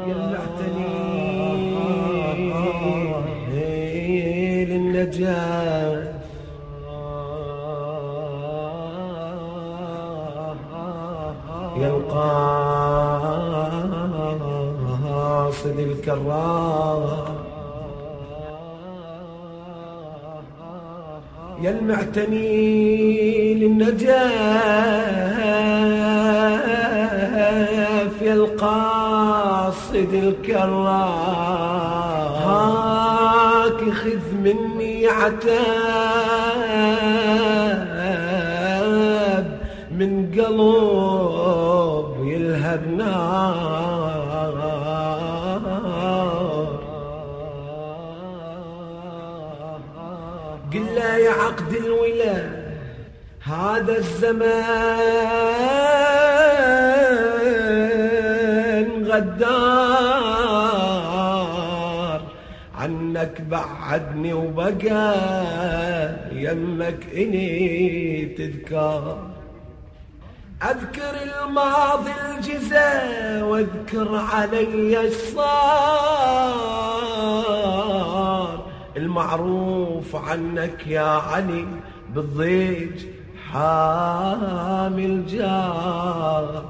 يلمعتني للنجاة يا القاصد الكرام يلمعتني للنجاة يا القاصد الكرام هاك خذ مني عتاب من قلب يلهب نار قل لا يا عقد الولا هذا الزمان غدار عنك بعدني وبقى يمك إني تذكر أذكر الماضي الجزا واذكر علي الصار المعروف عنك يا علي بالضيج حامل جار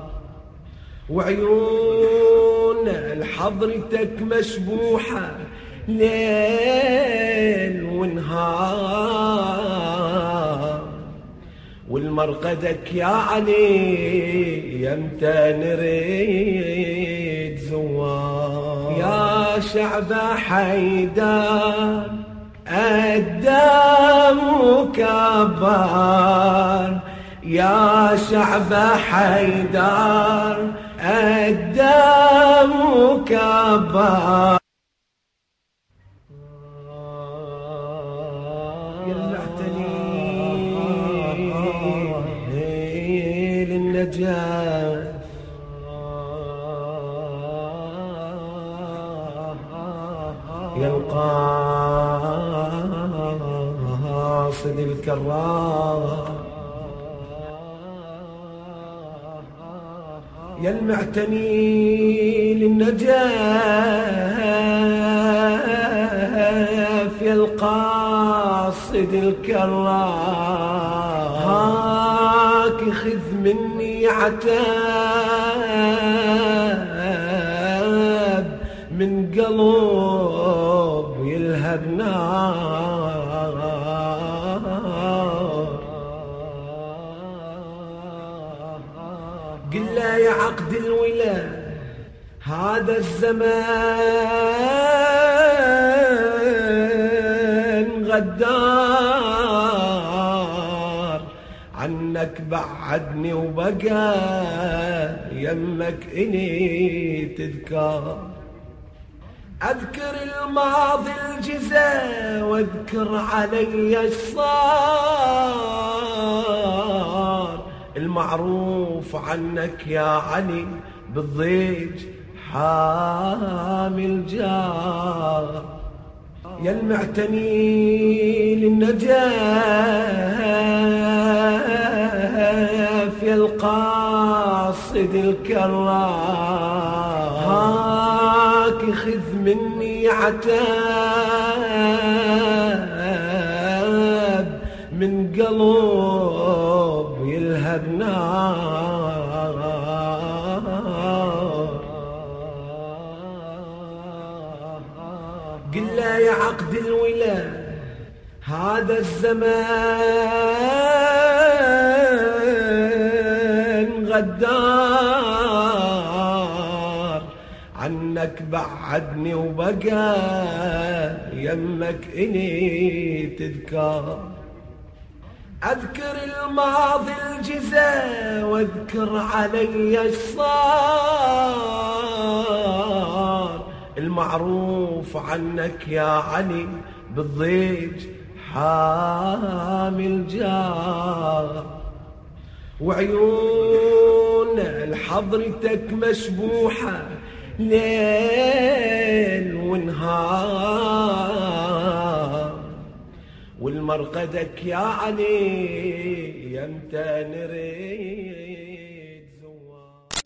وعيون لحضرتك مشبوحة ليل ونهار والمرقدك يا علي يمتى نريد زوار يا شعب حيدر قدام وكبر يا شعب حيدر قدام وكبر يلمعتني للنجاة يا القاصد الكرام يلمعتني للنجاة يا القاصد الكرام هاك خذ مني عتاب من قلب يلهب نار قل لا يا عقد الولا هذا الزمان غدار عنك بعدني وبقى يمك إني تذكر أذكر الماضي الجزا واذكر علي الصار المعروف عنك يا علي بالضيج حامل جار يلمعتني للنجاة يا القاصد الكرام هاك خذ مني عتاب من قلب يلهب نار قل لا يا عقد الولا هذا الزمان غدار عنك بعدني وبقى يمك إني تذكر أذكر الماضي الجزا واذكر علي الصار المعروف عنك يا علي بالضيج حامل جار وعيون لحضرتك مشبوحة ليل ونهار والمرقدك يا علي يمتى نريد